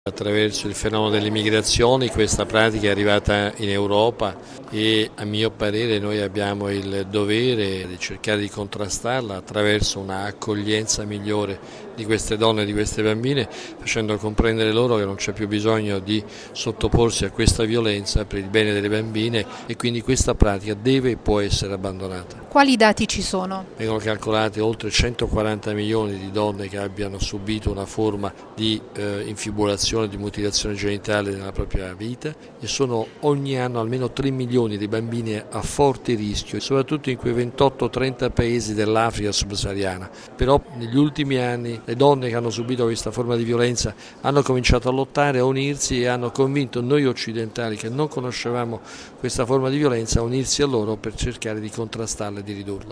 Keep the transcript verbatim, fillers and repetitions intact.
Attraverso il fenomeno delle migrazioni questa pratica è arrivata in Europa e a mio parere noi abbiamo il dovere di cercare di contrastarla attraverso una accoglienza migliore di queste donne e di queste bambine, facendo comprendere loro che non c'è più bisogno di sottoporsi a questa violenza per il bene delle bambine e quindi questa pratica deve e può essere abbandonata. Quali dati ci sono? Vengono calcolate oltre centoquaranta milioni di donne che abbiano subito una forma di eh, infibulazione, di mutilazione genitale nella propria vita e sono ogni anno almeno tre milioni di bambine a forte rischio, soprattutto in quei ventotto trenta paesi dell'Africa subsahariana. Però negli ultimi anni le donne che hanno subito questa forma di violenza hanno cominciato a lottare, a unirsi e hanno convinto noi occidentali che non conoscevamo questa forma di violenza a unirsi a loro per cercare di contrastarla e di ridurla.